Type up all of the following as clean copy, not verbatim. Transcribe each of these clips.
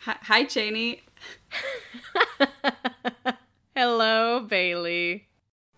Hi, Cheney. Hello, Bailey.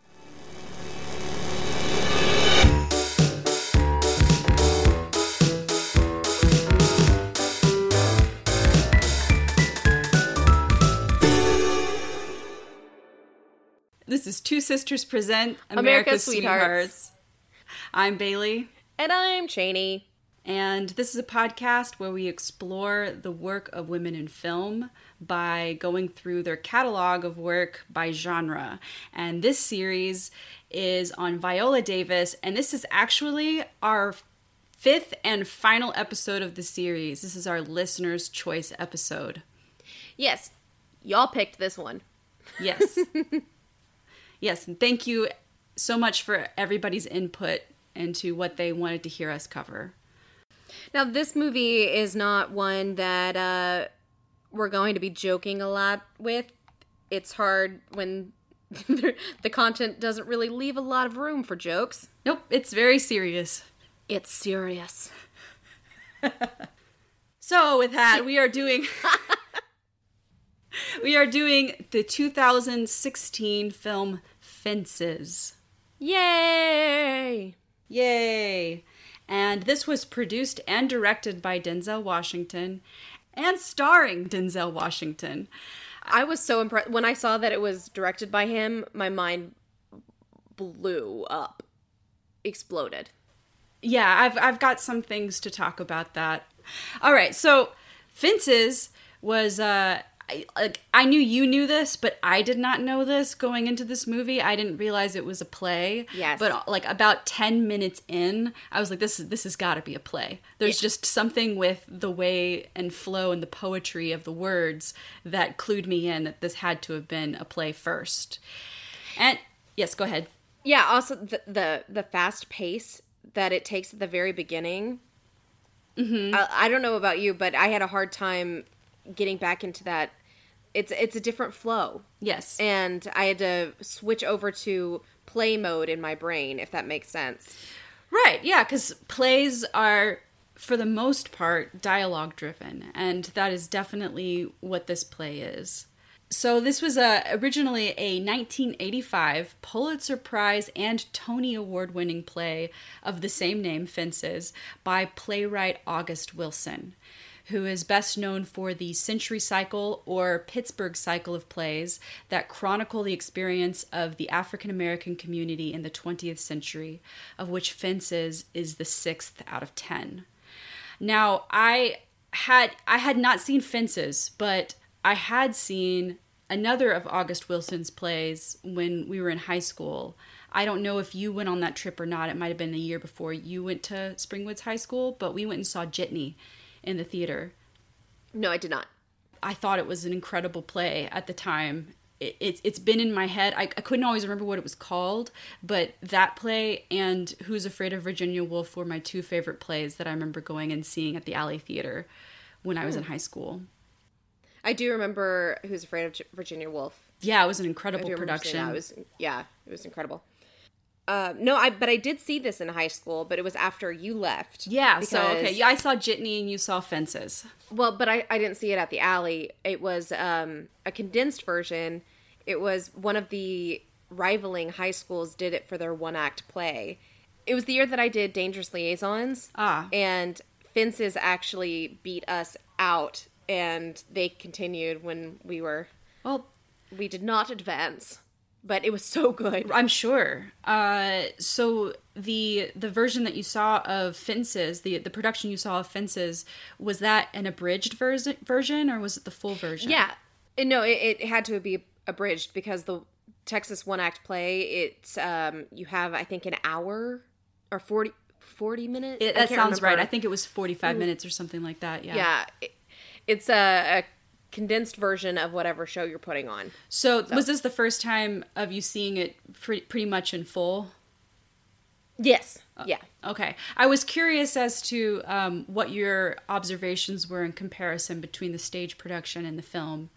This is Two Sisters Present America's Sweethearts. I'm Bailey. And I'm Cheney. And this is a podcast where we explore the work of women in film by going through their catalog of work by genre. And this series is on Viola Davis, and this is actually our fifth and final episode of the series. This is our listener's choice episode. Yes, y'all picked this one. Yes. Yes, and thank you so much for everybody's input into what they wanted to hear us cover. Now, this movie is not one that we're going to be joking a lot with. It's hard when the content doesn't really leave a lot of room for jokes. Nope, it's very serious. It's serious. So, with that, we are doing the 2016 film Fences. Yay! Yay! And this was produced and directed by Denzel Washington and starring Denzel Washington. I was so impressed. When I saw that it was directed by him, my mind blew up. Exploded. Yeah, I've got some things to talk about that. All right, so Fences was... I knew you knew this, but I did not know this going into this movie. I didn't realize it was a play. Yes. But like about 10 minutes in, I was like, this has got to be a play. There's just something with the way and flow and the poetry of the words that clued me in that this had to have been a play first. And yes, go ahead. Yeah, also the fast pace that it takes at the very beginning. Mm-hmm. I don't know about you, but I had a hard time getting back into that. It's a different flow. Yes. And I had to switch over to play mode in my brain, if that makes sense. Right, yeah, because plays are, for the most part, dialogue driven, and that is definitely what this play is. So this was originally a 1985 Pulitzer Prize and Tony Award winning play of the same name, Fences, by playwright August Wilson, who is best known for the Century Cycle or Pittsburgh Cycle of plays that chronicle the experience of the African American community in the 20th century, of which Fences is the 6th out of 10. Now, I had not seen Fences, but I had seen another of August Wilson's plays when we were in high school. I don't know if you went on that trip or not. It might have been a year before you went to Springwoods High School, but we went and saw Jitney in the theater. No, I did not. I thought it was an incredible play at the time. It's been in my head. I couldn't always remember what it was called, but that play and Who's Afraid of Virginia Woolf were my two favorite plays that I remember going and seeing at the Alley Theater when I was in high school. I do remember Who's Afraid of Virginia Woolf. Yeah, it was an incredible production. It was incredible. But I did see this in high school, but it was after you left. Yeah, I saw Jitney and you saw Fences. Well, but I didn't see it at the Alley. It was a condensed version. It was one of the rivaling high schools did it for their one-act play. It was the year that I did Dangerous Liaisons. And Fences actually beat us out, and they continued when we were... Well, we did not advance. But it was so good. I'm sure. So the version that you saw of Fences, the production you saw of Fences, was that an abridged version or was it the full version? Yeah. No, it had to be abridged because the Texas one-act play, it's you have, I think, an hour or 40 minutes? That sounds right. I think it was 45 minutes or something like that, yeah. Yeah. It's a condensed version of whatever show you're putting on. So was this the first time of you seeing it pretty much in full? Yes. Yeah. Okay. I was curious as to what your observations were in comparison between the stage production and the film.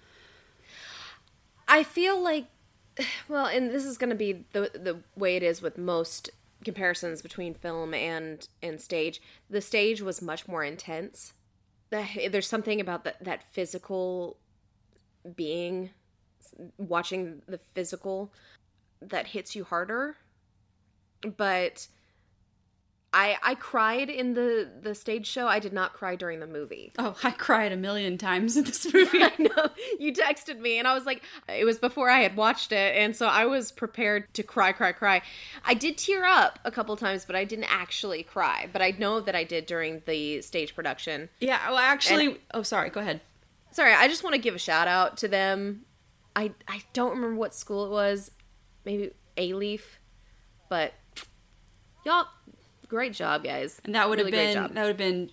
I feel like, well, and this is going to be the way it is with most comparisons between film and stage. The stage was much more intense. there's something about that physical being, watching the physical, that hits you harder. But I cried in the stage show. I did not cry during the movie. Oh, I cried a million times in this movie. I know. You texted me and I was like, it was before I had watched it, and so I was prepared to cry. I did tear up a couple times, but I didn't actually cry. But I know that I did during the stage production. Yeah, well, actually... oh, sorry, go ahead. Sorry, I just want to give a shout out to them. I don't remember what school it was. Maybe A-Leaf. But y'all... great job, guys. And that would have been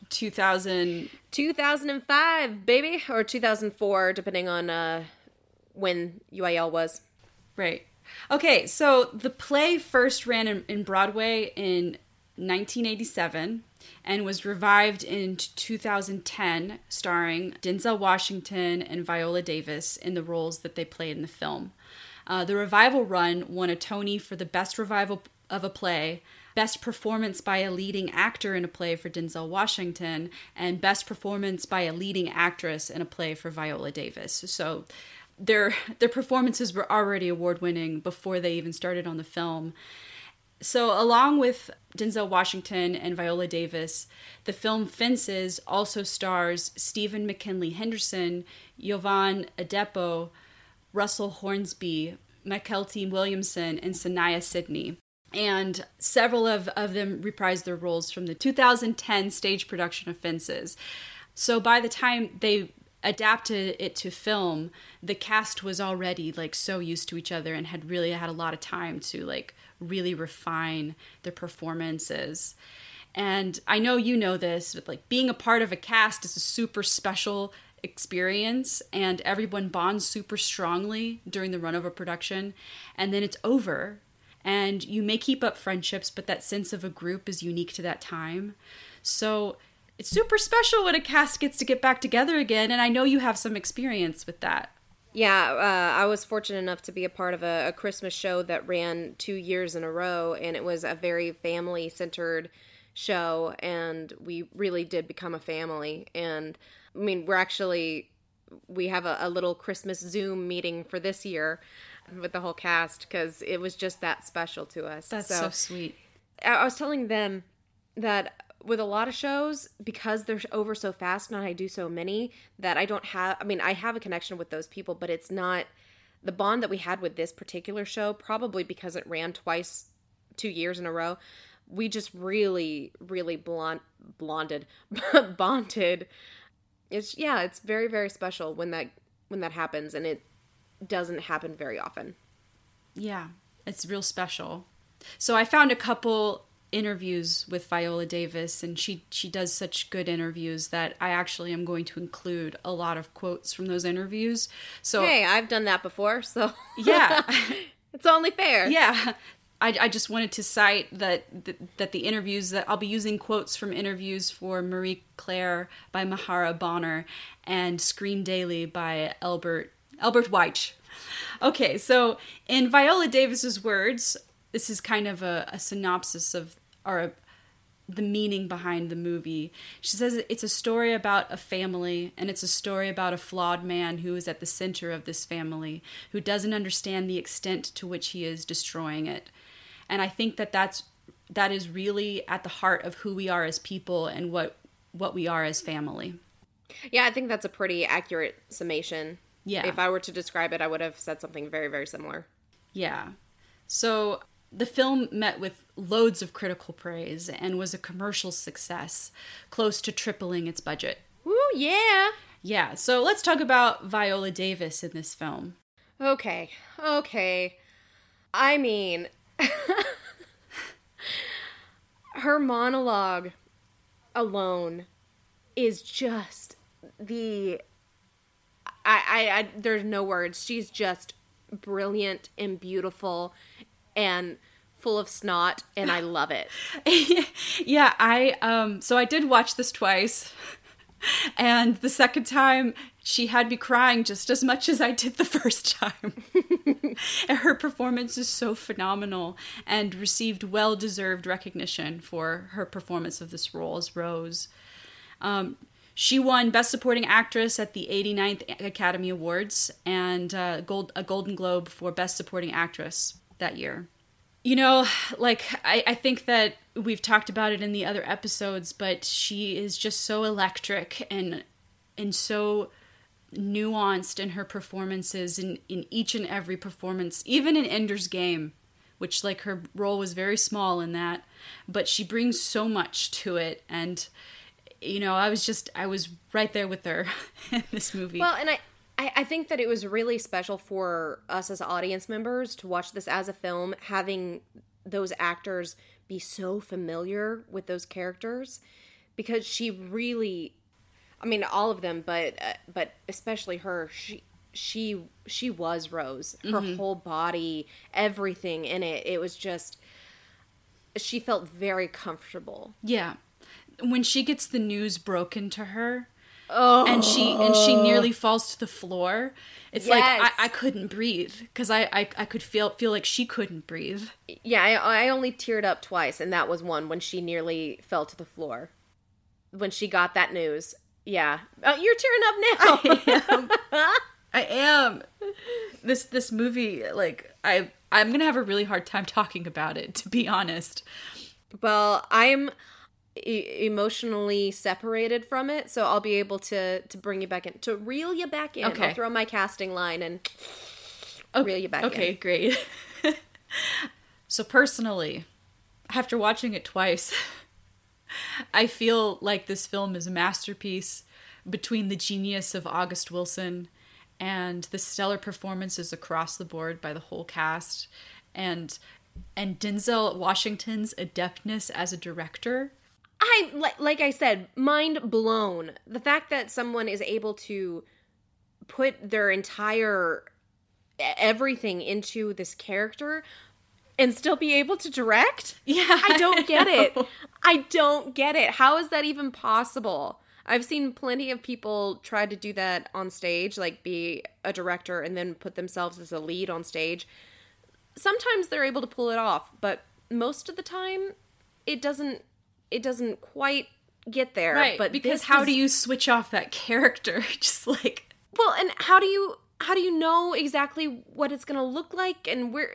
2005, baby, or 2004, depending on when UIL was. Right. Okay, so the play first ran in Broadway in 1987 and was revived in 2010, starring Denzel Washington and Viola Davis in the roles that they played in the film. The revival run won a Tony for the best revival of a play, Best Performance by a Leading Actor in a Play for Denzel Washington, and Best Performance by a Leading Actress in a Play for Viola Davis. So their performances were already award-winning before they even started on the film. So along with Denzel Washington and Viola Davis, the film Fences also stars Stephen McKinley Henderson, Yovan Adepo, Russell Hornsby, Mykelti Williamson, and Sanaya Sidney. And several of them reprised their roles from the 2010 stage production of Fences. So by the time they adapted it to film, the cast was already so used to each other and had really had a lot of time to really refine their performances. And I know you know this, but being a part of a cast is a super special experience, and everyone bonds super strongly during the run of a production, and then it's over. And you may keep up friendships, but that sense of a group is unique to that time. So it's super special when a cast gets to get back together again, and I know you have some experience with that. Yeah, I was fortunate enough to be a part of a Christmas show that ran 2 years in a row, and it was a very family-centered show, and we really did become a family. And, I mean, we have a little Christmas Zoom meeting for this year with the whole cast, because it was just that special to us. That's so sweet. I was telling them that with a lot of shows, because they're over so fast and I do so many, that I have a connection with those people, but it's not the bond that we had with this particular show, probably because it ran twice, 2 years in a row. We just really, really bonded. It's very, very special when that happens, and it doesn't happen very often. Yeah, it's real special. So I found a couple interviews with Viola Davis, and she does such good interviews that I actually am going to include a lot of quotes from those interviews. So hey, I've done that before, so yeah. It's only fair. Yeah. I just wanted to cite that the interviews, that I'll be using quotes from interviews for Marie Claire by Mahara Bonner and Screen Daily by Albert Weich. Okay, so in Viola Davis's words, this is kind of a synopsis of the meaning behind the movie. She says it's a story about a family, and it's a story about a flawed man who is at the center of this family, who doesn't understand the extent to which he is destroying it. And I think that is really at the heart of who we are as people and what we are as family. Yeah, I think that's a pretty accurate summation. Yeah. If I were to describe it, I would have said something very, very similar. Yeah. So the film met with loads of critical praise and was a commercial success, close to tripling its budget. Woo, yeah. Yeah, so let's talk about Viola Davis in this film. Okay. I mean, her monologue alone is just there's no words. She's just brilliant and beautiful and full of snot, and I love it. Yeah, I did watch this twice, and the second time she had me crying just as much as I did the first time. And her performance is so phenomenal and received well-deserved recognition for her performance of this role as Rose. She won Best Supporting Actress at the 89th Academy Awards and a Golden Globe for Best Supporting Actress that year. You know, like, I think that we've talked about it in the other episodes, but she is just so electric and so nuanced in her performances in each and every performance, even in Ender's Game, which, like, her role was very small in that, but she brings so much to it. And, you know, I was right there with her in this movie. Well, and I think that it was really special for us as audience members to watch this as a film, having those actors be so familiar with those characters, because she really, I mean, all of them, but especially her, she was Rose. Her whole body, everything in it, it was just, she felt very comfortable. Yeah. When she gets the news broken to her, and she nearly falls to the floor. It's yes. like I couldn't breathe because I could feel like she couldn't breathe. Yeah, I only teared up twice, and that was one when she nearly fell to the floor. When she got that news. Yeah. Oh, you're tearing up now. I am. This movie, like, I'm gonna have a really hard time talking about it, to be honest. Well, I'm emotionally separated from it, so I'll be able to bring you back in, to reel you back in. Okay. I'll throw my casting line and reel you back in. Okay, great. So personally, after watching it twice, I feel like this film is a masterpiece between the genius of August Wilson and the stellar performances across the board by the whole cast, and Denzel Washington's adeptness as a director. Like I said, mind blown. The fact that someone is able to put their entire everything into this character and still be able to direct? Yeah. I don't get it. I don't get it. How is that even possible? I've seen plenty of people try to do that on stage, like be a director and then put themselves as a lead on stage. Sometimes they're able to pull it off, but most of the time it doesn't quite get there. Right, but because how do you switch off that character? Just like... Well, and how do you know exactly what it's going to look like, and where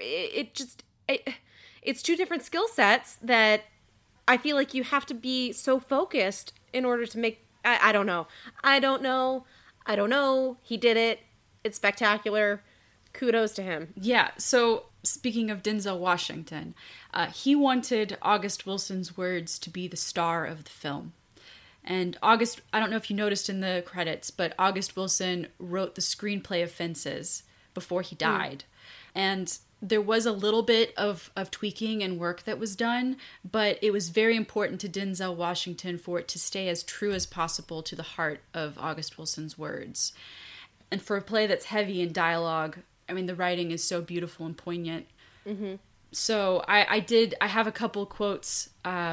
it's two different skill sets that I feel like you have to be so focused in order to make... I don't know. He did it. It's spectacular. Kudos to him. Yeah, so speaking of Denzel Washington, he wanted August Wilson's words to be the star of the film. And August, I don't know if you noticed in the credits, but August Wilson wrote the screenplay of Fences before he died. And there was a little bit of tweaking and work that was done, but it was very important to Denzel Washington for it to stay as true as possible to the heart of August Wilson's words. And for a play that's heavy in dialogue, I mean, the writing is so beautiful and poignant. Mm-hmm. So I have a couple quotes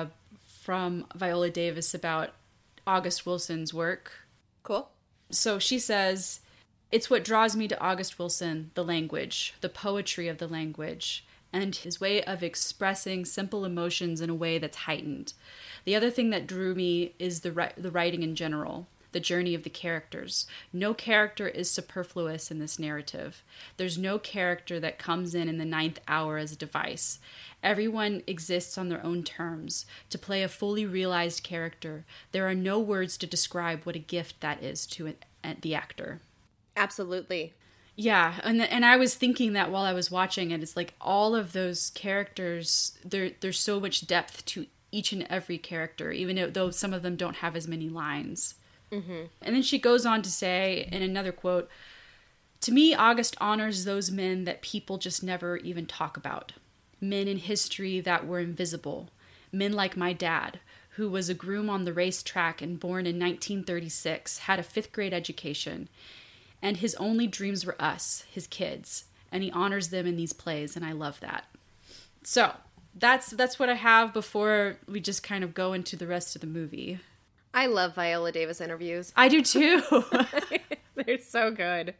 from Viola Davis about August Wilson's work. Cool. So she says, "It's what draws me to August Wilson, the language, the poetry of the language, and his way of expressing simple emotions in a way that's heightened. The other thing that drew me is the writing in general. The journey of the characters. No character is superfluous in this narrative. There's no character that comes in the ninth hour as a device. Everyone exists on their own terms. To play a fully realized character, there are no words to describe what a gift that is to the actor." Absolutely. Yeah, and I was thinking that while I was watching it, it's like all of those characters, there's so much depth to each and every character, even though some of them don't have as many lines. Mm-hmm. And then she goes on to say in another quote, "To me, August honors those men that people just never even talk about. Men in history that were invisible. Men like my dad, who was a groom on the racetrack and born in 1936, had a 5th grade education. And his only dreams were us, his kids. And he honors them in these plays, and I love that." So, that's what I have before we just kind of go into the rest of the movie. I love Viola Davis interviews. I do too. They're so good.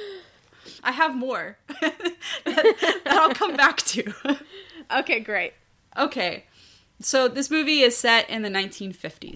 I have more that I'll come back to. Okay, great. Okay, so this movie is set in the 1950s.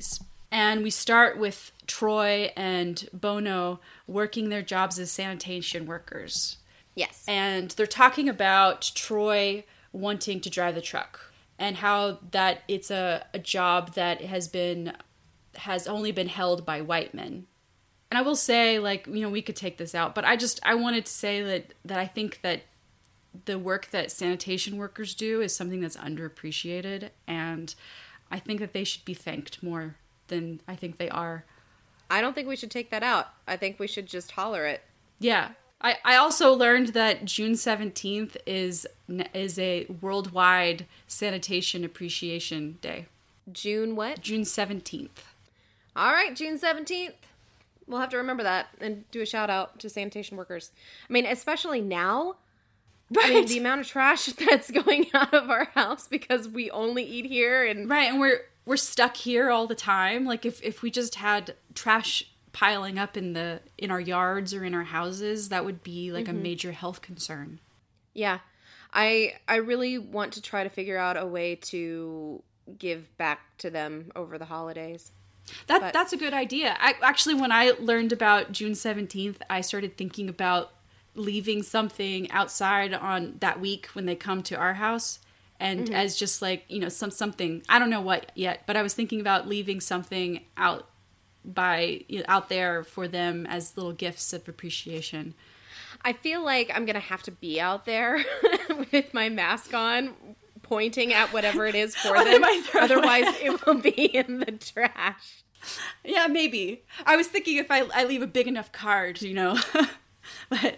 And we start with Troy and Bono working their jobs as sanitation workers. Yes. And they're talking about Troy wanting to drive the truck and how that it's a job that has only been held by white men. And I will say, like, you know, we could take this out, but I wanted to say that I think that the work that sanitation workers do is something that's underappreciated, and I think that they should be thanked more than I think they are. I don't think we should take that out. I think we should just holler it. Yeah. I also learned that June 17th is a worldwide sanitation appreciation day. June what? June 17th. All right, June 17th. We'll have to remember that and do a shout out to sanitation workers. I mean, especially now. Right. I mean, the amount of trash that's going out of our house because we only eat here. And right, and we're stuck here all the time. Like, if we just had trash piling up in our yards or in our houses, that would be like a major health concern. Yeah. I really want to try to figure out a way to give back to them over the holidays. That's a good idea. Actually, when I learned about June 17th, I started thinking about leaving something outside on that week when they come to our house, and as just like, you know, something, I don't know what yet, but I was thinking about leaving something out there for them as little gifts of appreciation. I feel like I'm gonna have to be out there with my mask on, pointing at whatever it is for them. Otherwise, it will be in the trash. Yeah, maybe. I was thinking if I leave a big enough card, you know. But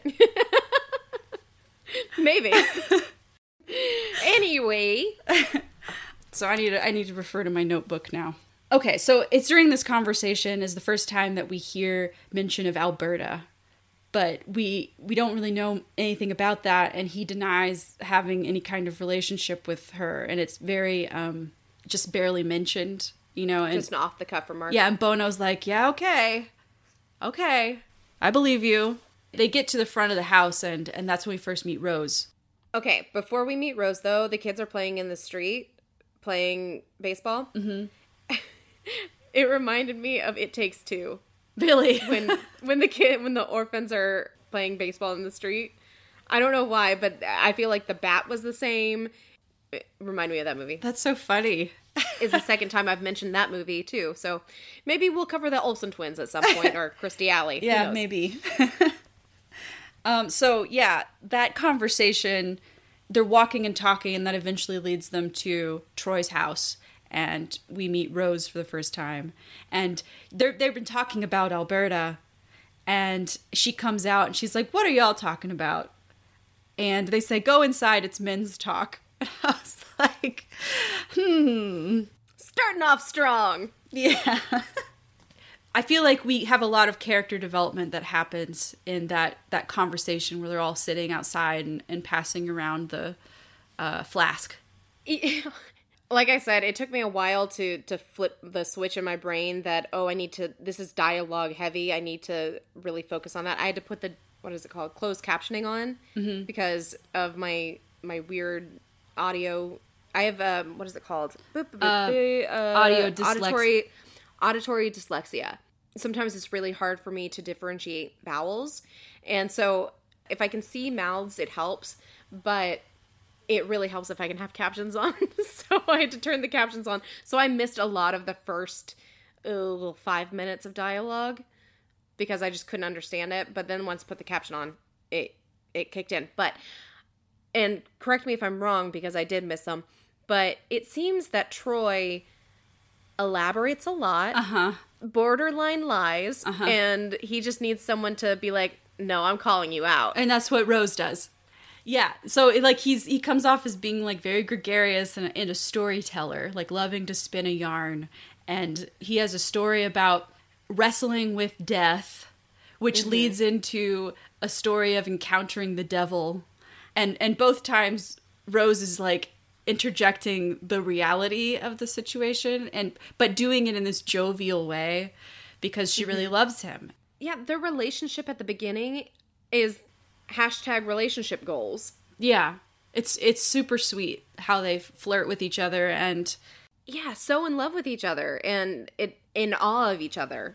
maybe. Anyway, so I need to refer to my notebook now. Okay, so it's during this conversation is the first time that we hear mention of Alberta. But we don't really know anything about that, and he denies having any kind of relationship with her, and it's very just barely mentioned, you know. And just an off the cuff remark. Yeah, and Bono's like, yeah, okay, I believe you. They get to the front of the house, and that's when we first meet Rose. Okay, before we meet Rose, though, the kids are playing in the street, playing baseball. Mm-hmm. It reminded me of It Takes Two. Really? when the orphans are playing baseball in the street. I don't know why, but I feel like the bat was the same. It reminded me of that movie. That's so funny. It's the second time I've mentioned that movie, too. So maybe we'll cover the Olsen twins at some point, or Christy Alley. Yeah, maybe. So, yeah, that conversation, they're walking and talking, and that eventually leads them to Troy's house. And we meet Rose for the first time. And they've been talking about Alberta. And she comes out and she's like, what are y'all talking about? And they say, go inside, it's men's talk. And I was like, Starting off strong. Yeah. I feel like we have a lot of character development that happens in that conversation where they're all sitting outside and passing around the flask. Like I said, it took me a while to flip the switch in my brain that, this is dialogue heavy. I need to really focus on that. I had to put closed captioning on because of my weird audio. I have, what is it called? Audio dyslexia. Auditory dyslexia. Sometimes it's really hard for me to differentiate vowels. And so if I can see mouths, it helps. But it really helps if I can have captions on. So I had to turn the captions on. So I missed a lot of the first 5 minutes of dialogue because I just couldn't understand it. But then once I put the caption on, it kicked in. And correct me if I'm wrong because I did miss some, but it seems that Troy elaborates a lot, borderline lies, and he just needs someone to be like, no, I'm calling you out. And that's what Rose does. Yeah, so he comes off as being like very gregarious and a storyteller, like loving to spin a yarn, and he has a story about wrestling with death, which leads into a story of encountering the devil, and both times Rose is like interjecting the reality of the situation, but doing it in this jovial way because she really loves him. Yeah, their relationship at the beginning is #relationship goals. Yeah. It's super sweet how they flirt with each other, and yeah, so in love with each other and in awe of each other.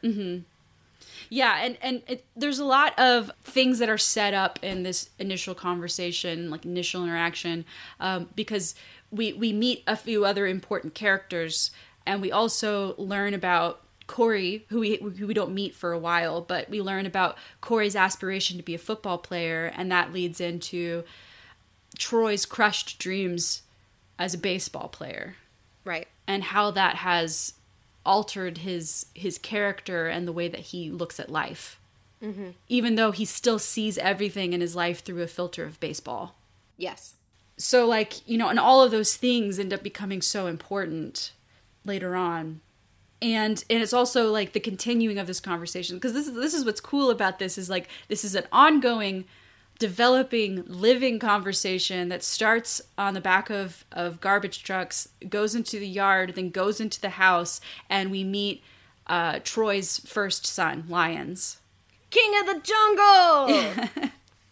Yeah, there's a lot of things that are set up in this initial conversation, like initial interaction, because we meet a few other important characters, and we also learn about Corey, who we don't meet for a while, but we learn about Corey's aspiration to be a football player, and that leads into Troy's crushed dreams as a baseball player. Right. And how that has altered his character and the way that he looks at life. Even though he still sees everything in his life through a filter of baseball. Yes. So, like, you know, and all of those things end up becoming so important later on. And it's also, like, the continuing of this conversation. Because this is what's cool about this, is, like, this is an ongoing, developing, living conversation that starts on the back of garbage trucks, goes into the yard, then goes into the house, and we meet Troy's first son, Lyons. King of the jungle!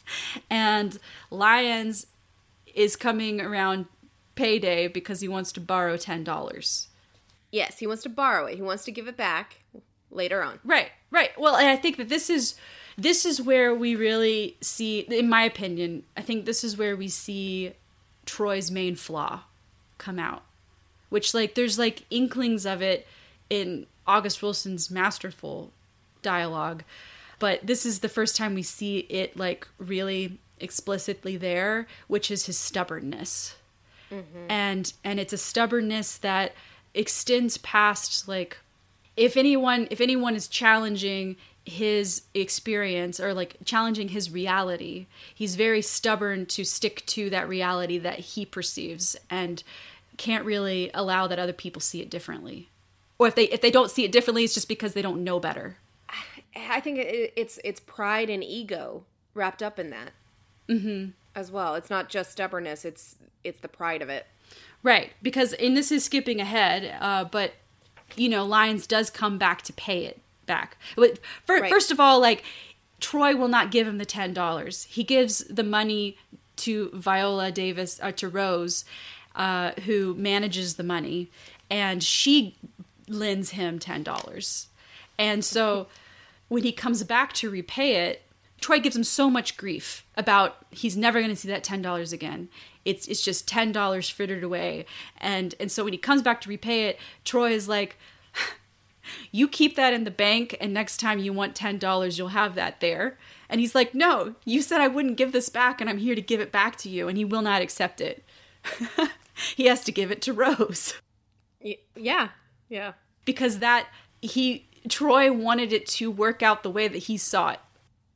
And Lyons is coming around payday because he wants to borrow $10. Yes, he wants to borrow it. He wants to give it back later on. Right. Well, and I think that this is where we really see, in my opinion, I think this is where we see Troy's main flaw come out. Which, like, there's, like, inklings of it in August Wilson's masterful dialogue. But this is the first time we see it, like, really explicitly there, which is his stubbornness. And it's a stubbornness that extends past, like, if anyone is challenging his experience or, like, challenging his reality, he's very stubborn to stick to that reality that he perceives and can't really allow that other people see it differently. Or if they don't see it differently, it's just because they don't know better. I think it's pride and ego wrapped up in that as well. It's not just stubbornness, it's the pride of it. Right, because, and this is skipping ahead, but, you know, Lyons does come back to pay it back. But first of all, like, Troy will not give him the $10. He gives the money to Viola Davis, to Rose, who manages the money, and she lends him $10. And so when he comes back to repay it, Troy gives him so much grief about he's never going to see that $10 again. It's just $10 frittered away. And so when he comes back to repay it, Troy is like, you keep that in the bank, and next time you want $10, you'll have that there. And he's like, no, you said I wouldn't give this back, and I'm here to give it back to you. And he will not accept it. He has to give it to Rose. Yeah. Because Troy wanted it to work out the way that he saw it.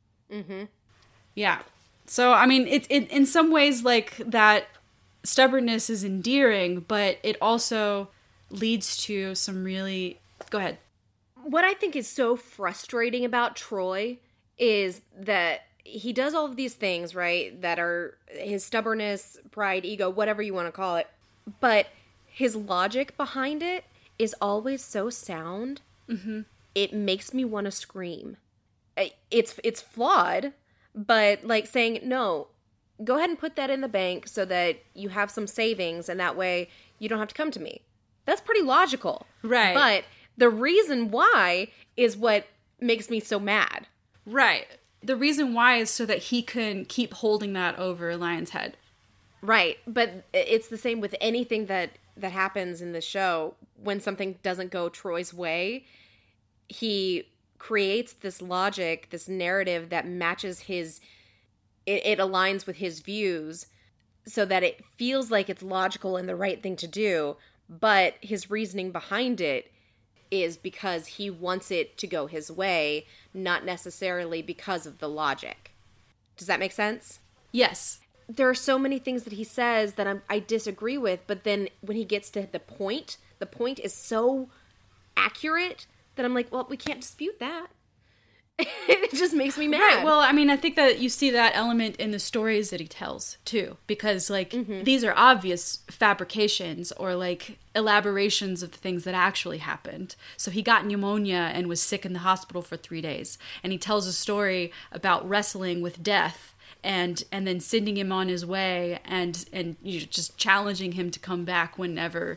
Yeah. So, I mean, it's in some ways, like, that stubbornness is endearing, but it also leads to some really... Go ahead. What I think is so frustrating about Troy is that he does all of these things, right, that are his stubbornness, pride, ego, whatever you want to call it, but his logic behind it is always so sound, it makes me want to scream. It's flawed, but, like, saying, no, go ahead and put that in the bank so that you have some savings, and that way you don't have to come to me. That's pretty logical. Right. But the reason why is what makes me so mad. Right. The reason why is so that he can keep holding that over Lyon's head. Right. But it's the same with anything that happens in the show. When something doesn't go Troy's way, he creates this logic, this narrative that matches it aligns with his views so that it feels like it's logical and the right thing to do, but his reasoning behind it is because he wants it to go his way, not necessarily because of the logic. Does that make sense? Yes. There are so many things that he says that I disagree with, but then when he gets to the point is so accurate that I'm like, well, we can't dispute that. It just makes me mad. Right. Well, I mean, I think that you see that element in the stories that he tells, too. Because, like, these are obvious fabrications or, like, elaborations of the things that actually happened. So he got pneumonia and was sick in the hospital for 3 days. And he tells a story about wrestling with death and then sending him on his way and you know, just challenging him to come back whenever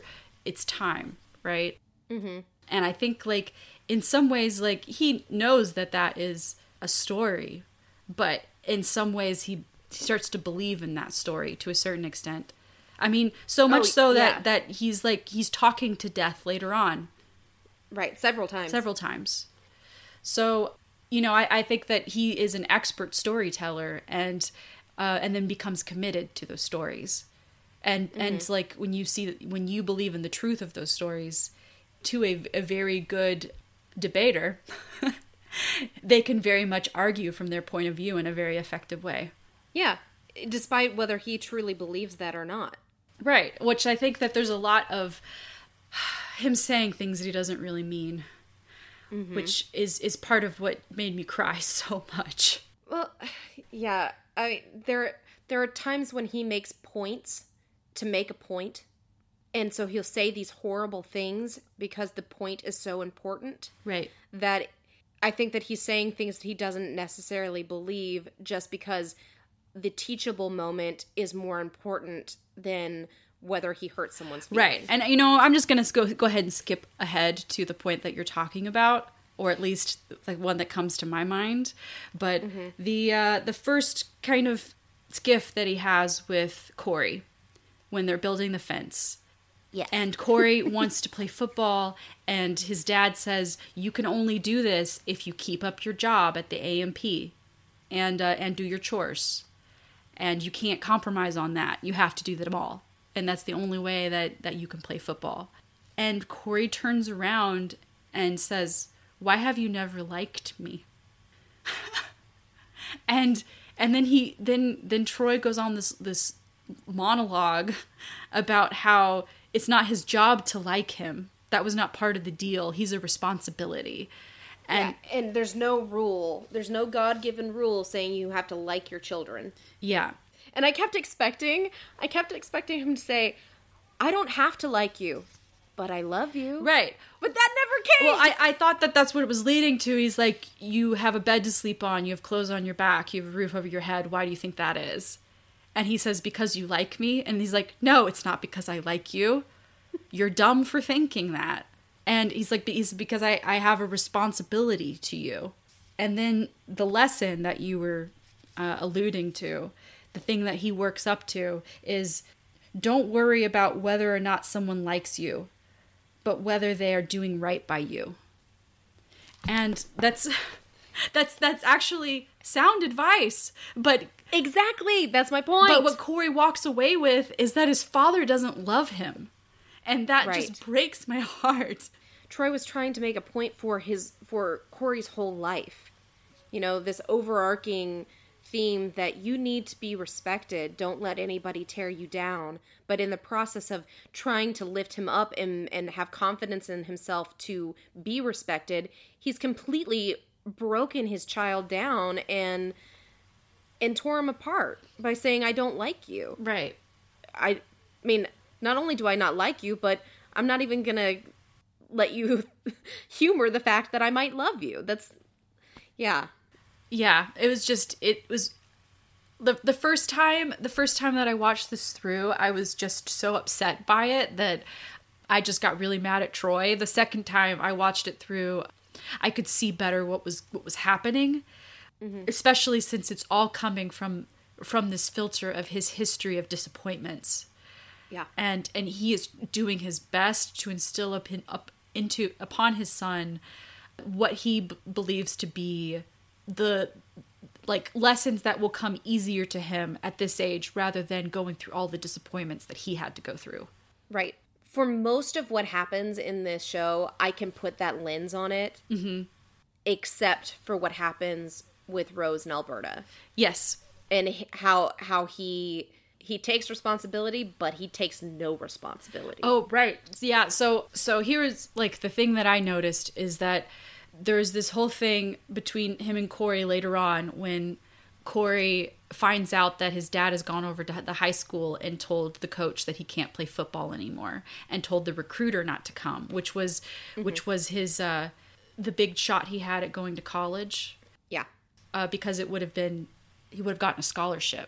it's time, right? Mm-hmm. And I think, like, in some ways, like, he knows that that is a story, but in some ways he starts to believe in that story to a certain extent. I mean, so much that he's talking to death later on. Right, several times. So, you know, I think that he is an expert storyteller, and then becomes committed to those stories. And like, when you believe in the truth of those stories to a very good debater, they can very much argue from their point of view in a very effective way. Yeah, despite whether he truly believes that or not. Right, which I think that there's a lot of him saying things that he doesn't really mean, which is part of what made me cry so much. Well, yeah, I mean, there are times when he makes points to make a point, and so he'll say these horrible things because the point is so important. Right. That I think that he's saying things that he doesn't necessarily believe just because the teachable moment is more important than whether he hurts someone's feelings. Right. And, you know, I'm just going to go ahead and skip ahead to the point that you're talking about, or at least like one that comes to my mind. But the first kind of skiff that he has with Corey when they're building the fence. Yes. And Corey wants to play football, and his dad says, you can only do this if you keep up your job at the A&P and do your chores. And you can't compromise on that. You have to do them all. And that's the only way that you can play football. And Corey turns around and says, why have you never liked me? and then Troy goes on this monologue about how it's not his job to like him. That was not part of the deal. He's a responsibility. And there's no rule. There's no God-given rule saying you have to like your children. Yeah. And I kept expecting him to say, I don't have to like you, but I love you. Right. But that never came. Well, I thought that's what it was leading to. He's like, you have a bed to sleep on, you have clothes on your back, you have a roof over your head. Why do you think that is? And he says, because you like me. And he's like, no, it's not because I like you. You're dumb for thinking that. And he's like, because I have a responsibility to you. And then the lesson that you were alluding to, the thing that he works up to is, don't worry about whether or not someone likes you, but whether they are doing right by you. And that's actually sound advice, but exactly, that's my point. But what Corey walks away with is that his father doesn't love him. And that just breaks my heart. Troy was trying to make a point for Corey's whole life. You know, this overarching theme that you need to be respected. Don't let anybody tear you down. But in the process of trying to lift him up and have confidence in himself to be respected, he's completely broken his child down and tore him apart by saying, I don't like you. Right. I mean, not only do I not like you, but I'm not even going to let you humor the fact that I might love you. That's, yeah. Yeah, it was the first time that I watched this through, I was just so upset by it that I just got really mad at Troy. The second time I watched it through, I could see better what was happening, especially since it's all coming from this filter of his history of disappointments. Yeah. And he is doing his best to instill upon his son what he believes to be the lessons that will come easier to him at this age rather than going through all the disappointments that he had to go through. Right. For most of what happens in this show, I can put that lens on it, except for what happens with Rose and Alberta. Yes. And how he takes responsibility, but he takes no responsibility. Oh, right. Yeah. So here is the thing that I noticed is that there's this whole thing between him and Corey later on when Corey finds out that his dad has gone over to the high school and told the coach that he can't play football anymore and told the recruiter not to come, which was his the big shot he had at going to college. Yeah. Because he would have gotten a scholarship.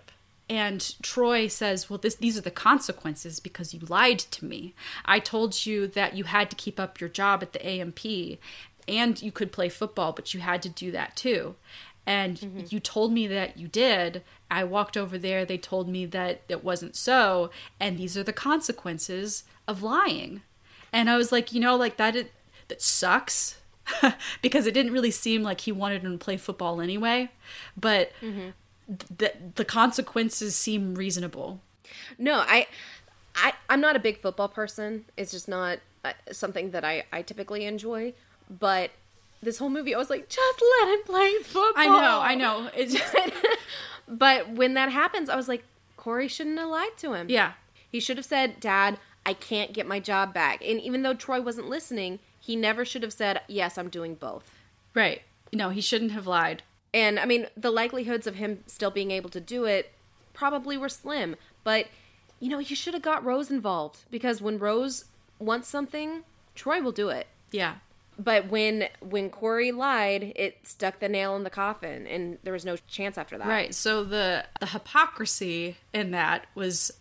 And Troy says, well, these are the consequences because you lied to me. I told you that you had to keep up your job at the AMP and you could play football, but you had to do that too. And you told me that you did. I walked over there. They told me that it wasn't so. And these are the consequences of lying. And I was like, that sucks. Because it didn't really seem like he wanted him to play football anyway. But the consequences seem reasonable. No, I'm not a big football person. It's just not something that I typically enjoy. But this whole movie, I was like, just let him play football. I know. It's just... But when that happens, I was like, Corey shouldn't have lied to him. Yeah. He should have said, Dad, I can't get my job back. And even though Troy wasn't listening, he never should have said, yes, I'm doing both. Right. No, he shouldn't have lied. And, I mean, the likelihoods of him still being able to do it probably were slim. But, you should have got Rose involved. Because when Rose wants something, Troy will do it. Yeah. But when Corey lied, it stuck the nail in the coffin. And there was no chance after that. Right. So the hypocrisy in that was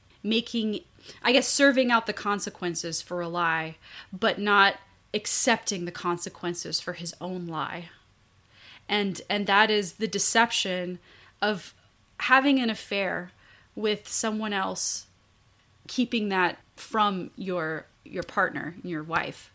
serving out the consequences for a lie, but not accepting the consequences for his own lie. And that is the deception of having an affair with someone else, keeping that from your partner, your wife.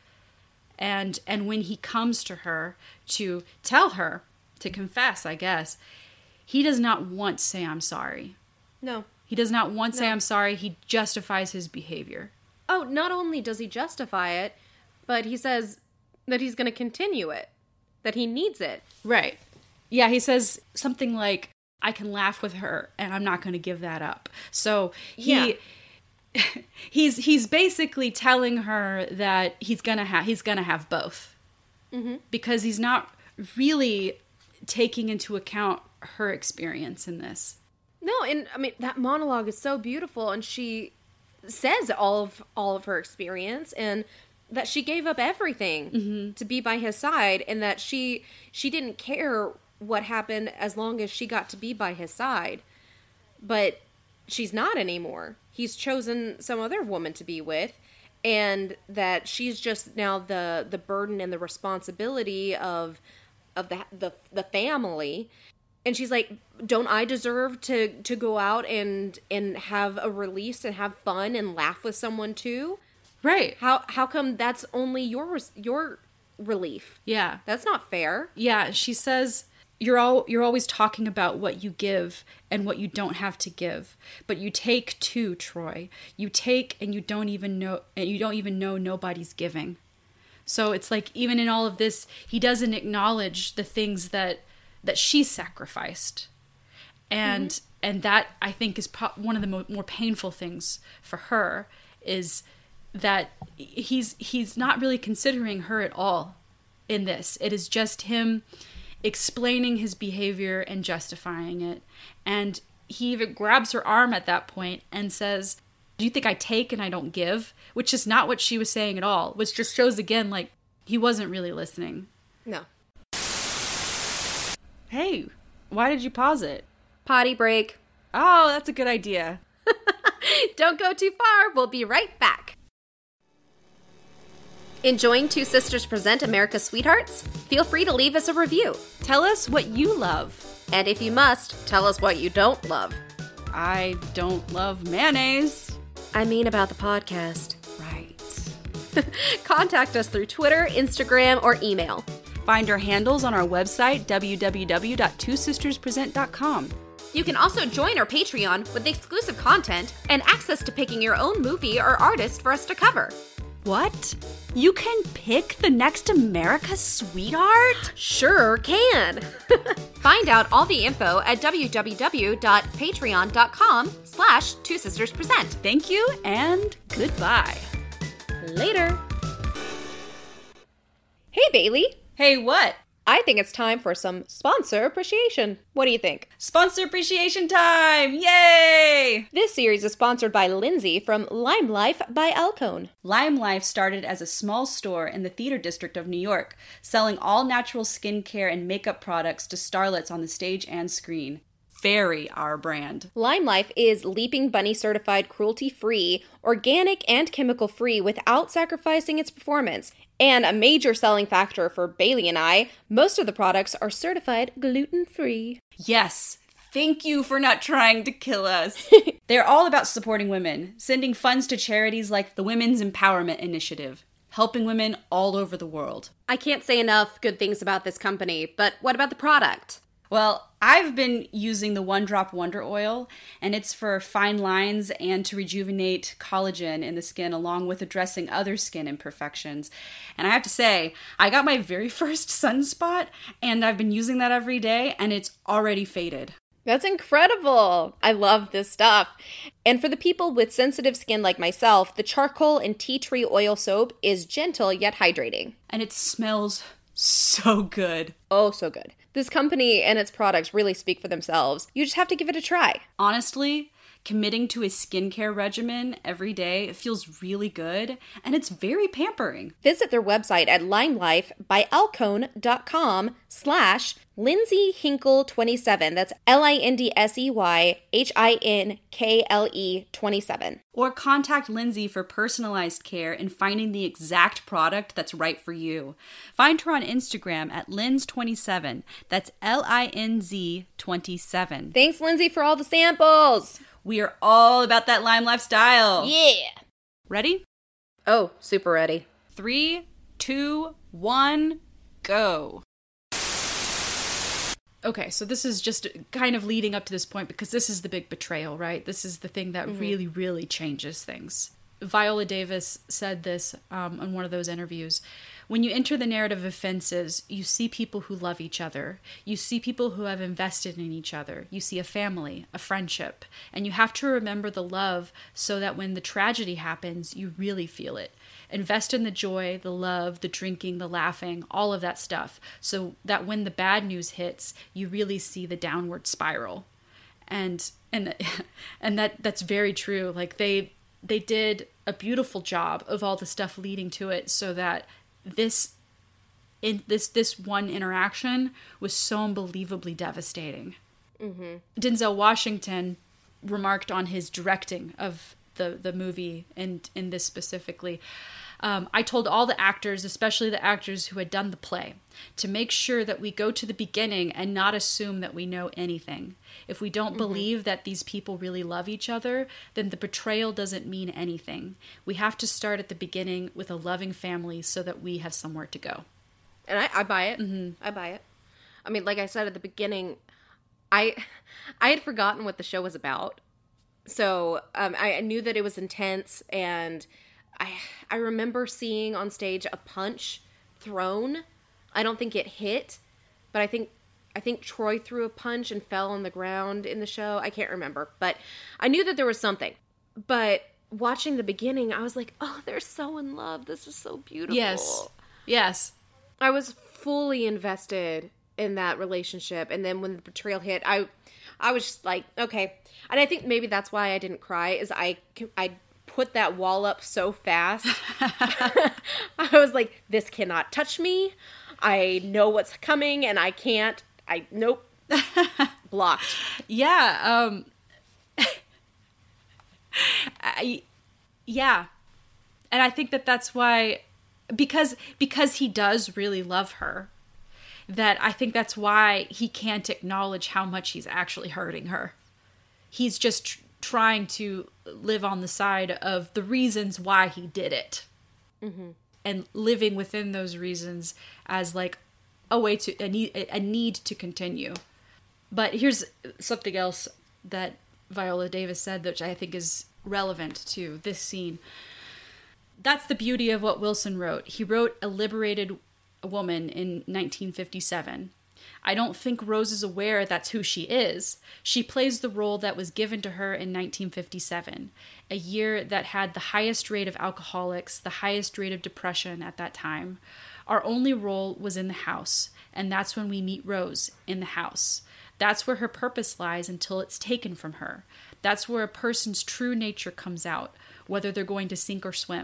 And when he comes to her to tell her, to confess, I guess, he does not once say, I'm sorry. No. He does not once say, I'm sorry. He justifies his behavior. Oh, not only does he justify it, but he says that he's going to continue it. That he needs it. Right. Yeah, he says something like, I can laugh with her and I'm not going to give that up. So he's basically telling her that he's gonna have both. Because he's not really taking into account her experience in this. No, and I mean that monologue is so beautiful, and she says all of her experience, and that she gave up everything to be by his side, and that she didn't care what happened as long as she got to be by his side. But she's not anymore. He's chosen some other woman to be with, and that she's just now the burden and the responsibility of the family. And she's like, don't I deserve to go out and have a release and have fun and laugh with someone too? Right. How come that's only your relief? Yeah. That's not fair. Yeah, she says, you're always talking about what you give and what you don't have to give. But you take too, Troy. You take and you don't even know nobody's giving. So it's like, even in all of this, he doesn't acknowledge the things that she sacrificed. And that, I think, is one of the more painful things for her, is that he's not really considering her at all in this. It is just him explaining his behavior and justifying it. And he even grabs her arm at that point and says, do you think I take and I don't give? Which is not what she was saying at all, which just shows again, like, he wasn't really listening. No. Hey, why did you pause it? Potty break. Oh, that's a good idea. Don't go too far. We'll be right back. Enjoying Two Sisters Present America's Sweethearts? Feel free to leave us a review. Tell us what you love. And if you must, tell us what you don't love. I don't love mayonnaise. I mean about the podcast. Right. Contact us through Twitter, Instagram, or email. Find our handles on our website, www.twosisterspresent.com. You can also join our Patreon with exclusive content and access to picking your own movie or artist for us to cover. What? You can pick the next America's Sweetheart? Sure can. Find out all the info at www.patreon.com/twosisterspresent. Thank you and goodbye. Later. Hey, Bailey. Hey, what? I think it's time for some sponsor appreciation. What do you think? Sponsor appreciation time! Yay! This series is sponsored by Lindsay from Lime Life by Alcone. Lime Life started as a small store in the theater district of New York, selling all natural skincare and makeup products to starlets on the stage and screen. very our brand. Lime Life is Leaping Bunny certified cruelty-free, organic, and chemical-free without sacrificing its performance. And a major selling factor for Bailey and I, most of the products are certified gluten-free. Yes. Thank you for not trying to kill us. They're all about supporting women, sending funds to charities like the Women's Empowerment Initiative, helping women all over the world. I can't say enough good things about this company, but what about the product? Well, I've been using the One Drop Wonder Oil, and it's for fine lines and to rejuvenate collagen in the skin, along with addressing other skin imperfections. And I have to say, I got my very first sunspot, and I've been using that every day, and it's already faded. That's incredible. I love this stuff. And for the people with sensitive skin like myself, the charcoal and tea tree oil soap is gentle yet hydrating. And it smells so good. Oh, so good. This company and its products really speak for themselves. You just have to give it a try. Honestly, committing to a skincare regimen every day feels really good, and it's very pampering. Visit their website at limelifebyalcone.com/Lindsay Hinkle 27. That's LINDSEYHINKLE 27. Or contact Lindsay for personalized care and finding the exact product that's right for you. Find her on Instagram at Linz27. That's LINZ27. Thanks, Lindsay, for all the samples. We are all about that Lime lifestyle. Yeah. Ready? Oh, super ready. 3, 2, 1, go. Okay, so this is just kind of leading up to this point because this is the big betrayal, right? This is the thing that really, really changes things. Viola Davis said this in one of those interviews. When you enter the narrative of Fences, you see people who love each other. You see people who have invested in each other. You see a family, a friendship. And you have to remember the love so that when the tragedy happens, you really feel it. Invest in the joy, the love, the drinking, the laughing, all of that stuff, so that when the bad news hits, you really see the downward spiral. And that's very true. Like they did a beautiful job of all the stuff leading to it, so that this one interaction was so unbelievably devastating. Mm-hmm. Denzel Washington remarked on his directing of the movie and in this specifically. I told all the actors, especially the actors who had done the play, to make sure that we go to the beginning and not assume that we know anything. If we don't believe that these people really love each other, then the betrayal doesn't mean anything. We have to start at the beginning with a loving family so that we have somewhere to go. And I buy it. Mm-hmm. I buy it. I mean, like I said at the beginning, I had forgotten what the show was about. So I knew that it was intense, and I remember seeing on stage a punch thrown. I don't think it hit, but I think Troy threw a punch and fell on the ground in the show. I can't remember, but I knew that there was something. But watching the beginning, I was like, oh, they're so in love. This is so beautiful. Yes. I was fully invested in that relationship, and then when the betrayal hit, I was just like, okay. And I think maybe that's why I didn't cry, is I put that wall up so fast. I was like, this cannot touch me. I know what's coming, and I can't. Nope. Blocked. Yeah. Yeah. And I think that's why, because he does really love her, that I think that's why he can't acknowledge how much he's actually hurting her. He's just trying to live on the side of the reasons why he did it. Mm-hmm. And living within those reasons as like a way to, a need to continue. But here's something else that Viola Davis said, which I think is relevant to this scene. That's the beauty of what Wilson wrote. He wrote a liberated woman in 1957. I don't think Rose is aware that's who she is. She plays the role that was given to her in 1957, a year that had the highest rate of alcoholics, the highest rate of depression at that time. Our only role was in the house, and that's when we meet Rose, in the house. That's where her purpose lies until it's taken from her. That's where a person's true nature comes out, whether they're going to sink or swim.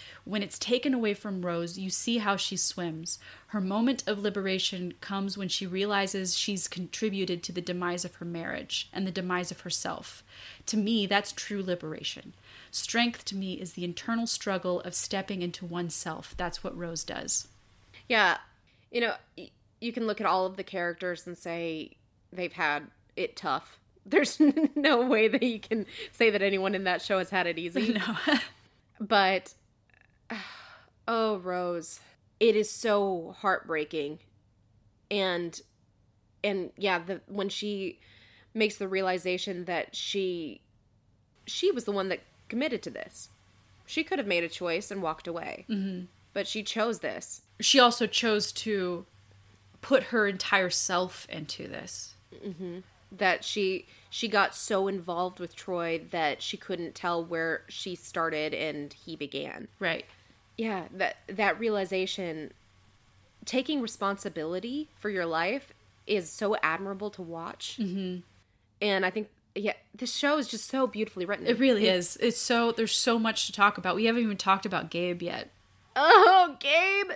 When it's taken away from Rose, you see how she swims. Her moment of liberation comes when she realizes she's contributed to the demise of her marriage and the demise of herself. To me, that's true liberation. Strength to me is the internal struggle of stepping into oneself. That's what Rose does. Yeah. You know, you can look at all of the characters and say they've had it tough. There's no way that you can say that anyone in that show has had it easy. No. But, oh, Rose, it is so heartbreaking. And yeah, when she makes the realization that she was the one that committed to this. She could have made a choice and walked away. Mm-hmm. But she chose this. She also chose to put her entire self into this. Mm-hmm. That she got so involved with Troy that she couldn't tell where she started and he began. Right. Yeah, that realization, taking responsibility for your life is so admirable to watch. Mm-hmm. And I think, yeah, this show is just so beautifully written. It really is. There's so much to talk about. We haven't even talked about Gabe yet. Oh, Gabe!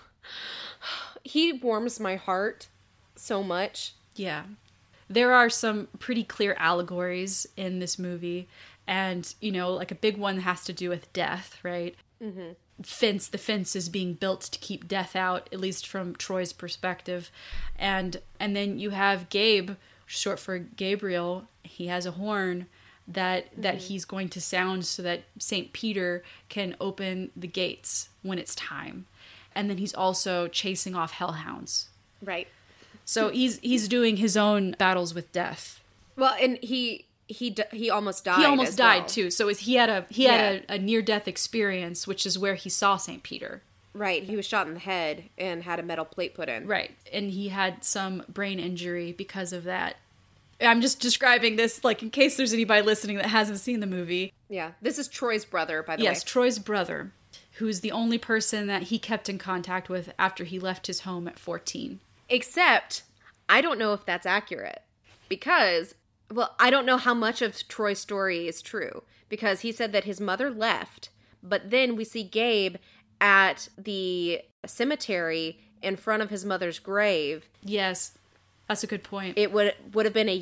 He warms my heart so much. Yeah. There are some pretty clear allegories in this movie. And, you know, like a big one has to do with death, right? Mm-hmm. The fence is being built to keep death out, at least from Troy's perspective. And then you have Gabe, short for Gabriel. He has a horn that he's going to sound so that St. Peter can open the gates when it's time. And then he's also chasing off hellhounds. Right. So he's doing his own battles with death. Well, and he almost died. He almost died too. So he had a near-death experience, which is where he saw St. Peter. Right. He was shot in the head and had a metal plate put in. Right. And he had some brain injury because of that. I'm just describing this, like, in case there's anybody listening that hasn't seen the movie. Yeah. This is Troy's brother, by the way. Yes, Troy's brother, who's the only person that he kept in contact with after he left his home at 14. Except, I don't know if that's accurate. Because, well, I don't know how much of Troy's story is true. Because he said that his mother left, but then we see Gabe at the cemetery in front of his mother's grave. Yes, that's a good point. It would have been a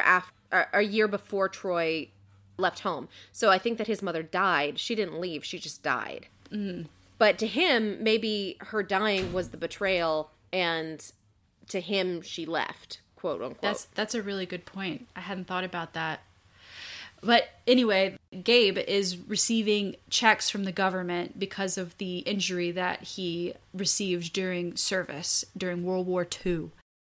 year before Troy left home. So I think that his mother died. She didn't leave. She just died. Mm. But to him, maybe her dying was the betrayal, and to him, she left, quote unquote. That's a really good point. I hadn't thought about that. But anyway, Gabe is receiving checks from the government because of the injury that he received during service, during World War II.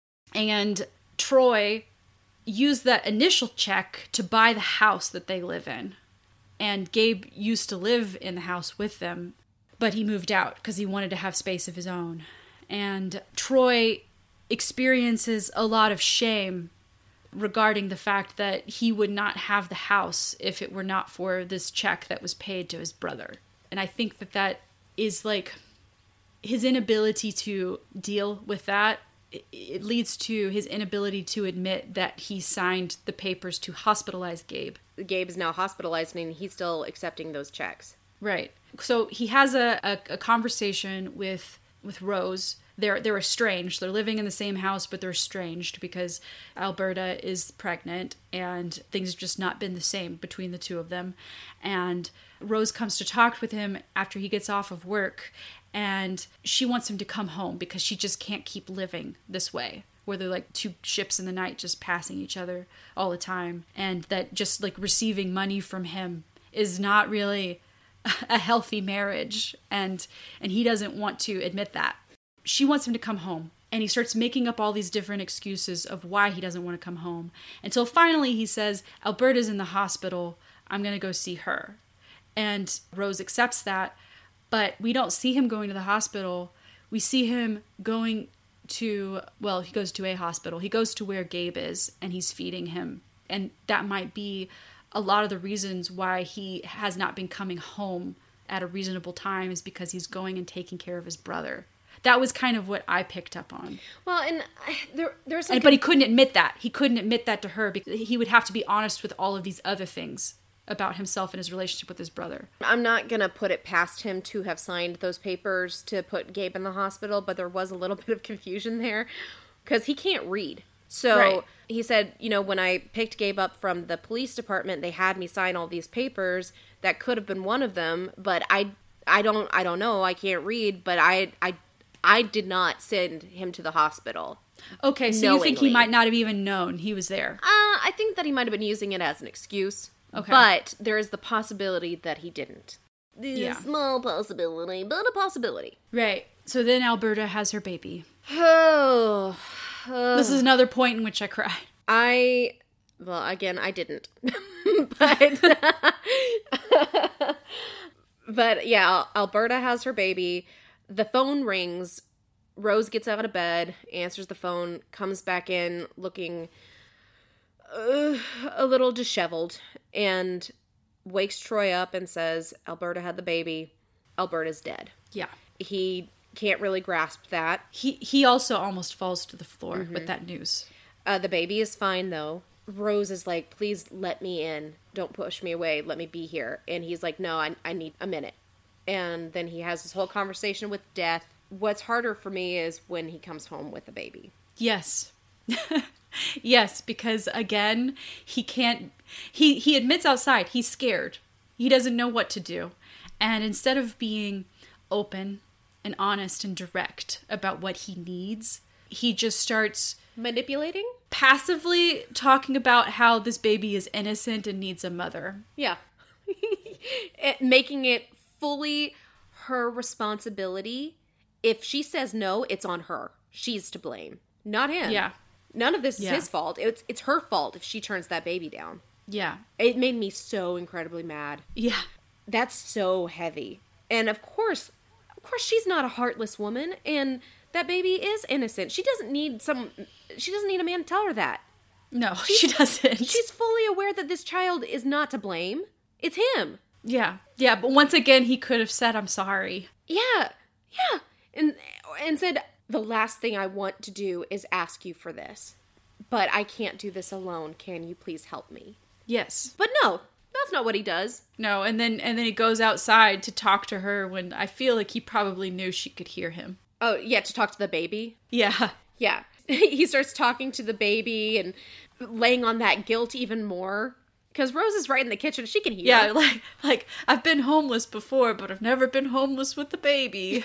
And Troy used that initial check to buy the house that they live in. And Gabe used to live in the house with them, but he moved out because he wanted to have space of his own. And Troy experiences a lot of shame regarding the fact that he would not have the house if it were not for this check that was paid to his brother. And I think that is like his inability to deal with that. It leads to his inability to admit that he signed the papers to hospitalize Gabe. Gabe is now hospitalized and he's still accepting those checks. Right. So he has a conversation with Rose. They're estranged. They're living in the same house, but they're estranged because Alberta is pregnant and things have just not been the same between the two of them. And Rose comes to talk with him after he gets off of work, and she wants him to come home because she just can't keep living this way, where they're like two ships in the night just passing each other all the time, and that just like receiving money from him is not really a healthy marriage, and he doesn't want to admit that. She wants him to come home, and he starts making up all these different excuses of why he doesn't want to come home, until finally he says, Alberta's in the hospital, I'm going to go see her. And Rose accepts that, but we don't see him going to the hospital. We see him going to, well, he goes to a hospital. He goes to where Gabe is, and he's feeding him. And that might be a lot of the reasons why he has not been coming home at a reasonable time, is because he's going and taking care of his brother. That was kind of what I picked up on. Well, and there's like but he couldn't admit that. He couldn't admit that to her because he would have to be honest with all of these other things. about himself and his relationship with his brother. I'm not going to put it past him to have signed those papers to put Gabe in the hospital, but there was a little bit of confusion there because he can't read. So Right. he said, when I picked Gabe up from the police department, they had me sign all these papers. That could have been one of them, but I don't know. I can't read, but I did not send him to the hospital. Okay, so you think he knowingly. might not have even known he was there? I think that he might have been using it as an excuse. Okay. But there is the possibility that he didn't. Yeah. Small possibility, but a possibility. Right. So then Alberta has her baby. Oh. This is another point in which I cried. Well, again, I didn't. but, but yeah, Alberta has her baby. The phone rings. Rose gets out of bed, answers the phone, comes back in looking a little disheveled, and wakes Troy up and says, Alberta had the baby. Alberta's dead. Yeah. He can't really grasp that. He also almost falls to the floor with that news. The baby is fine, though. Rose is like, please let me in. Don't push me away. Let me be here. And he's like, no, I need a minute. And then he has this whole conversation with Death. What's harder for me is when he comes home with the baby. Yes. Yes, because again, he can't, he admits outside, he's scared. He doesn't know what to do. And instead of being open and honest and direct about what he needs, he just starts Manipulating? passively talking about how this baby is innocent and needs a mother. Yeah. Making it fully her responsibility. If she says no, it's on her. She's to blame, not him. Yeah. None of this is Yeah. his fault. It's her fault if she turns that baby down. Yeah. It made me so incredibly mad. Yeah. That's so heavy. And of course she's not a heartless woman, and that baby is innocent. She doesn't need a man to tell her that. No, she doesn't. She's fully aware that this child is not to blame. It's him. Yeah. Yeah, but once again, he could have said, I'm sorry. Yeah. Yeah. And said, the last thing I want to do is ask you for this. But I can't do this alone. Can you please help me? Yes. But no, that's not what he does. No, and then he goes outside to talk to her when I feel like he probably knew she could hear him. Oh, yeah, to talk to the baby? Yeah. Yeah. He starts talking to the baby and laying on that guilt even more. Because Rose is right in the kitchen. She can hear. Yeah, like I've been homeless before, but I've never been homeless with the baby.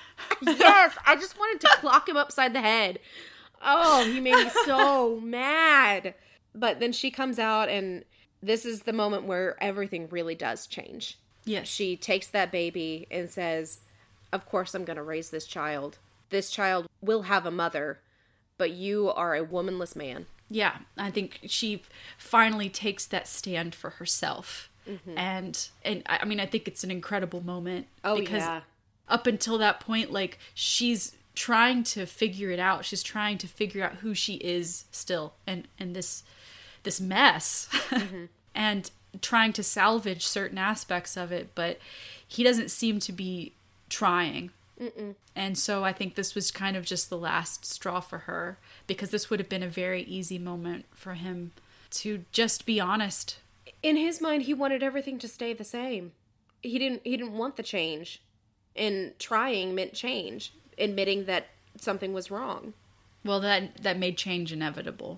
Yes, I just wanted to clock him upside the head. Oh, he made me so mad. But then she comes out, and this is the moment where everything really does change. Yes. She takes that baby and says, of course I'm going to raise this child. This child will have a mother, but you are a womanless man. Yeah, I think she finally takes that stand for herself. Mm-hmm. And I mean, I think it's an incredible moment. Oh, because yeah. Up until that point, like, she's trying to figure it out. She's trying to figure out who she is still, and this mess. Mm-hmm. And trying to salvage certain aspects of it, but he doesn't seem to be trying. Mm-mm. And so I think this was kind of just the last straw for her, because this would have been a very easy moment for him to just be honest. In his mind, he wanted everything to stay the same. He didn't want the change. And trying meant change, admitting that something was wrong. Well, that made change inevitable.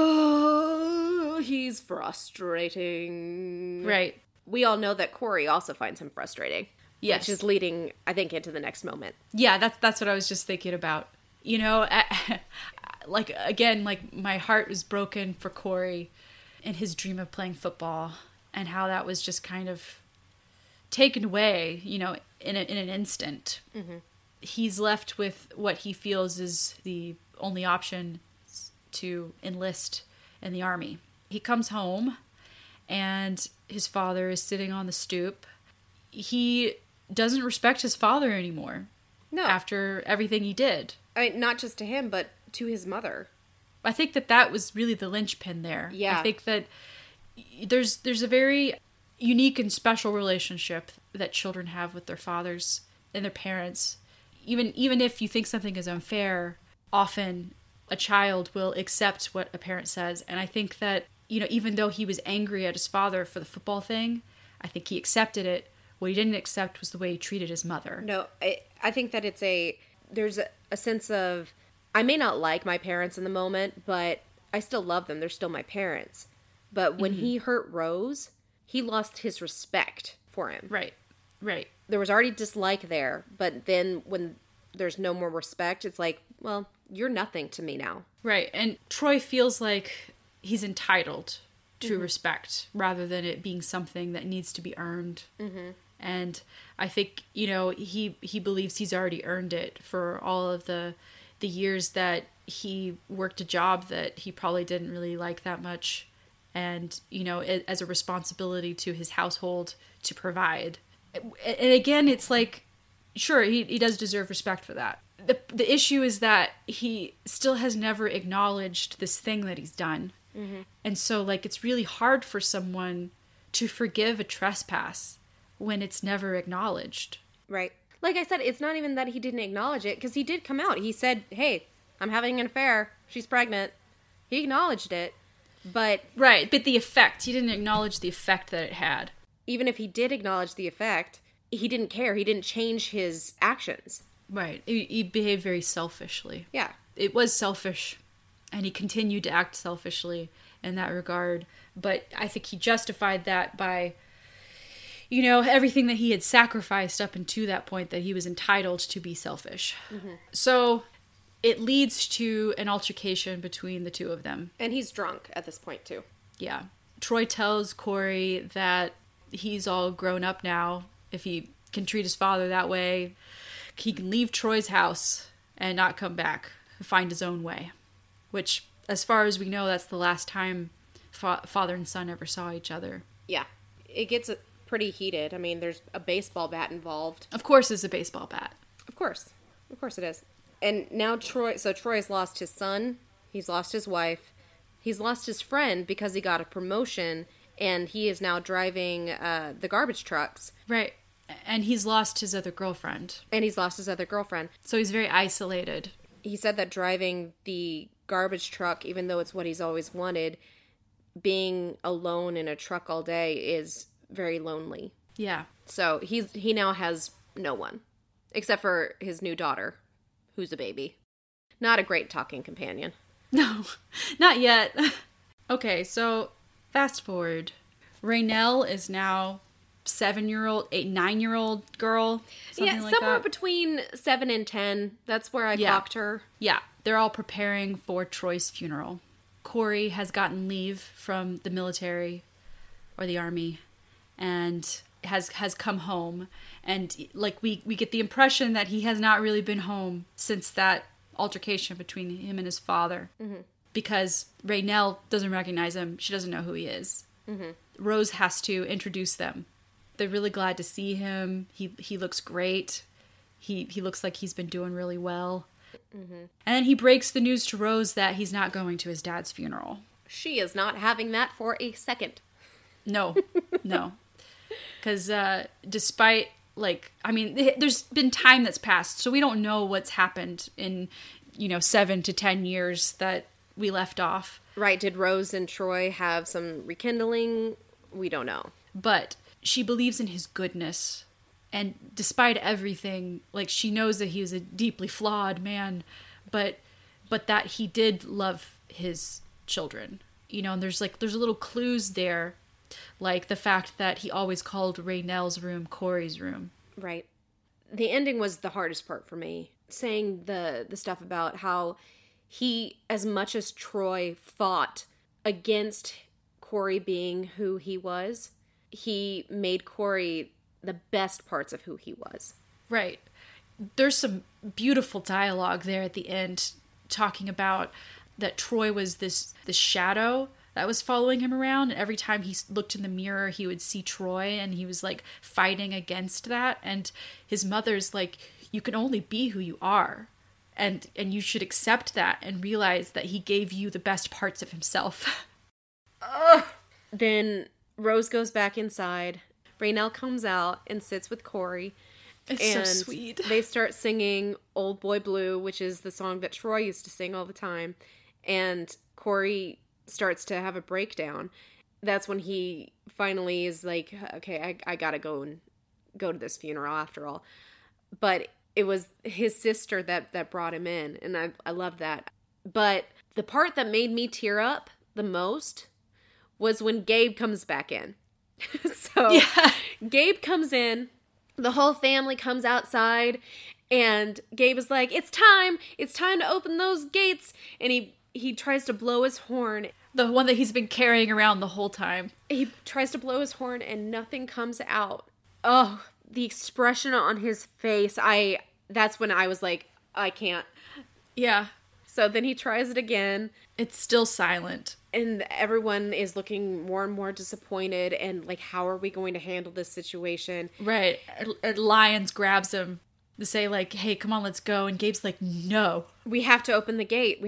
Oh, he's frustrating. Right. We all know that Corey also finds him frustrating. Yes. Which is leading, I think, into the next moment. Yeah, that's what I was just thinking about. You know, like, again, like, my heart was broken for Corey and his dream of playing football, and how that was just kind of taken away, you know, in an instant. Mm-hmm. He's left with what he feels is the only option to enlist in the army. He comes home, and his father is sitting on the stoop. He doesn't respect his father anymore. No. After everything he did. I mean, not just to him, but to his mother. I think that was really the linchpin there. Yeah. I think that there's a very unique and special relationship that children have with their fathers and their parents. Even if you think something is unfair, often a child will accept what a parent says. And I think that even though he was angry at his father for the football thing, I think he accepted it. What he didn't accept was the way he treated his mother. No, I think that there's a sense of, I may not like my parents in the moment, but I still love them. They're still my parents. But when he hurt Rose, he lost his respect for him. Right. There was already dislike there, but then when there's no more respect, it's like, well, you're nothing to me now. Right. And Troy feels like he's entitled to respect rather than it being something that needs to be earned. Mm-hmm. And I think, he believes he's already earned it for all of the years that he worked a job that he probably didn't really like that much. And, as a responsibility to his household to provide. And again, it's like, sure, he does deserve respect for that. The issue is that he still has never acknowledged this thing that he's done. Mm-hmm. And so, it's really hard for someone to forgive a trespass when it's never acknowledged. Right. Like I said, it's not even that he didn't acknowledge it, because he did come out. He said, hey, I'm having an affair. She's pregnant. He acknowledged it, but... Right, but the effect. He didn't acknowledge the effect that it had. Even if he did acknowledge the effect, he didn't care. He didn't change his actions. Right. He behaved very selfishly. Yeah. It was selfish, and he continued to act selfishly in that regard. But I think he justified that by... everything that he had sacrificed up until that point, that he was entitled to be selfish. Mm-hmm. So it leads to an altercation between the two of them. And he's drunk at this point, too. Yeah. Troy tells Corey that he's all grown up now. If he can treat his father that way, he can leave Troy's house and not come back, find his own way. Which, as far as we know, that's the last time father and son ever saw each other. Yeah. It gets pretty heated. I mean, there's a baseball bat involved. Of course it's a baseball bat. Of course it is. And now Troy's lost his son, he's lost his wife, he's lost his friend because he got a promotion, and he is now driving the garbage trucks. Right. And he's lost his other girlfriend. So he's very isolated. He said that driving the garbage truck, even though it's what he's always wanted, being alone in a truck all day is very lonely. Yeah. So he now has no one, except for his new daughter, who's a baby. Not a great talking companion. No, not yet. Okay, so fast forward. Raynell is now 9-year-old girl. Somewhere between 7 and 10. That's where I clocked her. Yeah, they're all preparing for Troy's funeral. Corey has gotten leave from the military or the army and has come home. And we get the impression that he has not really been home since that altercation between him and his father. Mm-hmm. Because Raynell doesn't recognize him. She doesn't know who he is. Mm-hmm. Rose has to introduce them. They're really glad to see him. He looks great. He looks like he's been doing really well. Mm-hmm. And he breaks the news to Rose that he's not going to his dad's funeral. She is not having that for a second. No. Because despite, there's been time that's passed, so we don't know what's happened in, 7 to 10 years that we left off. Right. Did Rose and Troy have some rekindling? We don't know. But she believes in his goodness. And despite everything, she knows that he was a deeply flawed man, but that he did love his children. And there's little clues there, like the fact that he always called Raynell's room Corey's room. Right. The ending was the hardest part for me. Saying the stuff about how he, as much as Troy fought against Corey being who he was, he made Corey the best parts of who he was. Right. There's some beautiful dialogue there at the end talking about that Troy was this shadow that was following him around, and every time he looked in the mirror he would see Troy, and he was fighting against that. And his mother's you can only be who you are, and you should accept that and realize that he gave you the best parts of himself. Then Rose goes back inside. Raynell comes out and sits with Corey. It's so sweet. They start singing Old Boy Blue, which is the song that Troy used to sing all the time. And Corey starts to have a breakdown. That's when he finally is like, okay, I gotta go to this funeral after all. But it was his sister that brought him in, and I loved that. But the part that made me tear up the most was when Gabe comes back in. So yeah. Gabe comes in, the whole family comes outside, and Gabe is like, it's time to open those gates. And he tries to blow his horn. The one that he's been carrying around the whole time. He tries to blow his horn and nothing comes out. Oh, the expression on his face. That's when I was like, I can't. Yeah. So then he tries it again. It's still silent. And everyone is looking more and more disappointed and like, how are we going to handle this situation? Right. Lyons grabs him to say like, hey, come on, let's go. And Gabe's like, no. We have to open the gate.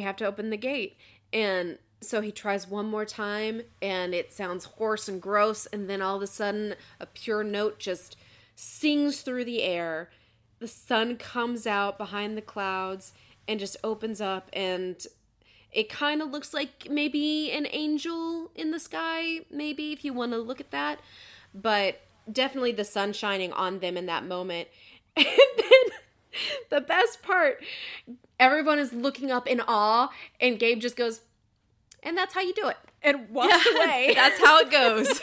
And so he tries one more time and it sounds hoarse and gross. And then all of a sudden a pure note just sings through the air. The sun comes out behind the clouds and just opens up, and it kind of looks like maybe an angel in the sky, maybe, if you want to look at that. But definitely the sun shining on them in that moment. And then the best part, everyone is looking up in awe, and Gabe just goes, and that's how you do it, and walks away. That's how it goes.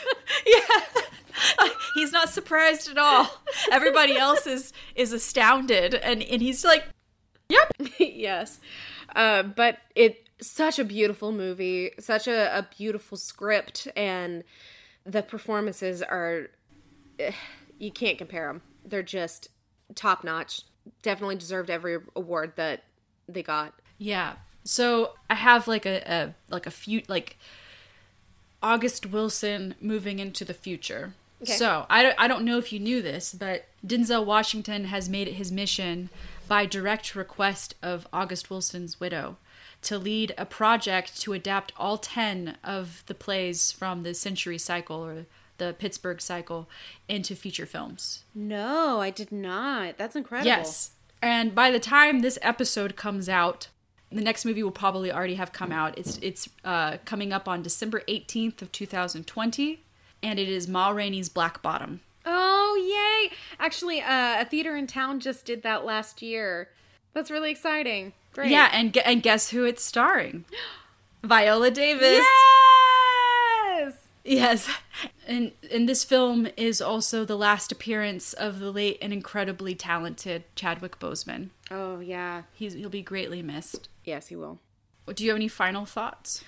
Yeah. He's not surprised at all. Everybody else is astounded, and he's like, yep. Yes. But it's such a beautiful movie, such a beautiful script, and the performances are, you can't compare them. They're just top notch. Definitely deserved every award that they got. Yeah. So I have like a few, like August Wilson moving into the future. Okay. So I don't know if you knew this, but Denzel Washington has made it his mission, by direct request of August Wilson's widow, to lead a project to adapt all 10 of the plays from the Century Cycle or the Pittsburgh Cycle into feature films. No, I did not. That's incredible. Yes. And by the time this episode comes out, the next movie will probably already have come out. It's coming up on December 18th of 2020, and it is Ma Rainey's Black Bottom. Oh, yay! Actually, a theater in town just did that last year. That's really exciting. Great. Yeah, and guess who it's starring? Viola Davis. Yes! Yes. And this film is also the last appearance of the late and incredibly talented Chadwick Boseman. Oh, yeah. He'll be greatly missed. Yes, he will. Do you have any final thoughts?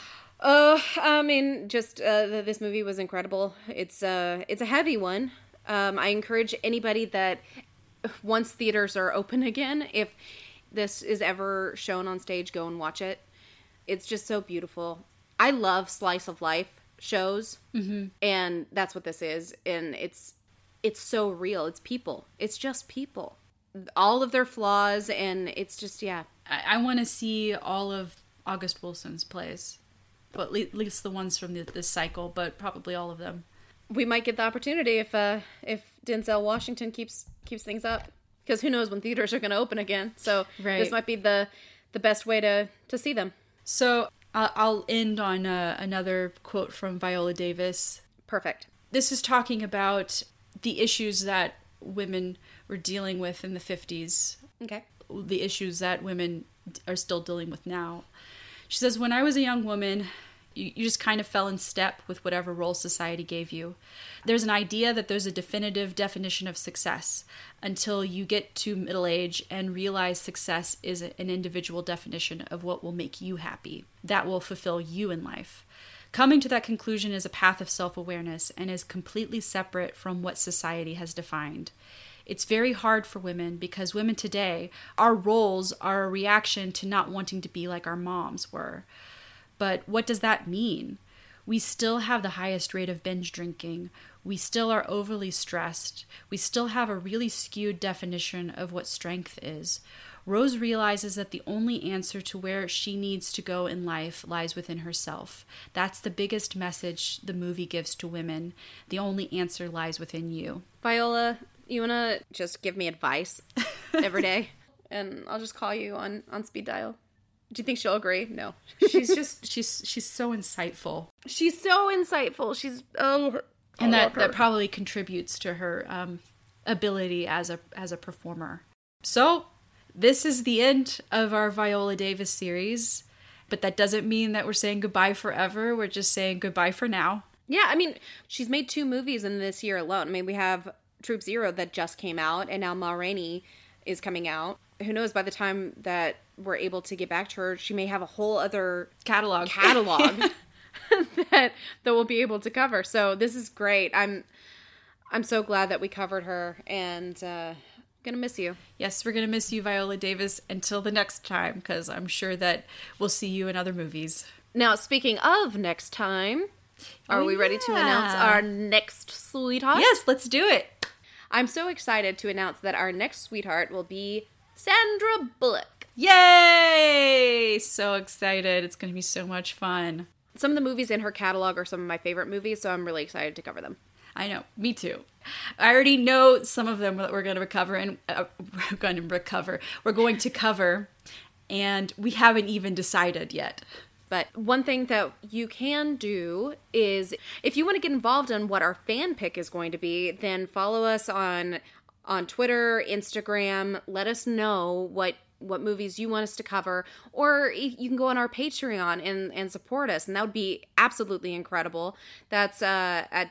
This movie was incredible. It's a heavy one. I encourage anybody that once theaters are open again, if this is ever shown on stage, go and watch it. It's just so beautiful. I love slice of life shows, and that's what this is. And it's so real. It's people. It's just people. All of their flaws, and it's just, yeah. I want to see all of August Wilson's plays. But at least the ones from this cycle, but probably all of them. We might get the opportunity if Denzel Washington keeps things up, because who knows when theaters are going to open again. So This might be the best way to see them. So I'll end on another quote from Viola Davis. Perfect. This is talking about the issues that women were dealing with in the 50s. Okay. The issues that women are still dealing with now. She says, when I was a young woman, you just kind of fell in step with whatever role society gave you. There's an idea that there's a definitive definition of success until you get to middle age and realize success is an individual definition of what will make you happy, that will fulfill you in life. Coming to that conclusion is a path of self-awareness and is completely separate from what society has defined. It's very hard for women because women today, our roles are a reaction to not wanting to be like our moms were. But what does that mean? We still have the highest rate of binge drinking. We still are overly stressed. We still have a really skewed definition of what strength is. Rose realizes that the only answer to where she needs to go in life lies within herself. That's the biggest message the movie gives to women. The only answer lies within you. Viola, you want to just give me advice every day? And I'll just call you on speed dial. Do you think she'll agree? No. she's so insightful. She's so insightful. She's and that probably contributes to her ability as a performer. So this is the end of our Viola Davis series, but that doesn't mean that we're saying goodbye forever. We're just saying goodbye for now. Yeah, I mean, she's made 2 movies in this year alone. I mean, we have Troop Zero that just came out, and now Ma Rainey is coming out. Who knows, by the time that we're able to get back to her, she may have a whole other catalog that we'll be able to cover. So this is great. I'm so glad that we covered her, and gonna miss you. Yes, we're gonna miss you, Viola Davis, until the next time, because I'm sure that we'll see you in other movies. Now, speaking of next time, are we ready to announce our next sweetheart? Yes, let's do it. I'm so excited to announce that our next sweetheart will be Sandra Bullock. Yay! So excited. It's going to be so much fun. Some of the movies in her catalog are some of my favorite movies, so I'm really excited to cover them. I know. Me too. I already know some of them that we're going to cover, and we haven't even decided yet. But one thing that you can do is, if you want to get involved in what our fan pick is going to be, then follow us on Twitter, Instagram. Let us know what movies you want us to cover, or you can go on our Patreon and support us, and that would be absolutely incredible. That's at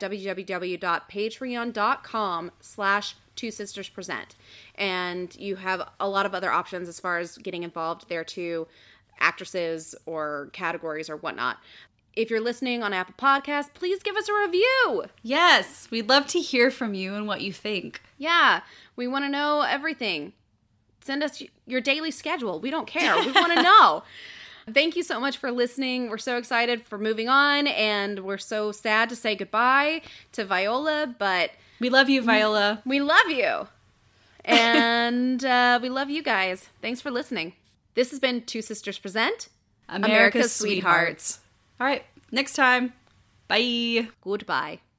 www.patreon.com/twosisterspresent. And you have a lot of other options as far as getting involved there too, actresses or categories or whatnot. If you're listening on Apple Podcasts, please give us a review. Yes, we'd love to hear from you and what you think. Yeah, we want to know everything. Send us your daily schedule. We don't care. We want to know. Thank you so much for listening. We're so excited for moving on, and we're so sad to say goodbye to Viola, but... We love you, Viola. We love you. And we love you guys. Thanks for listening. This has been Two Sisters Present America's Sweethearts. All right, next time. Bye. Goodbye.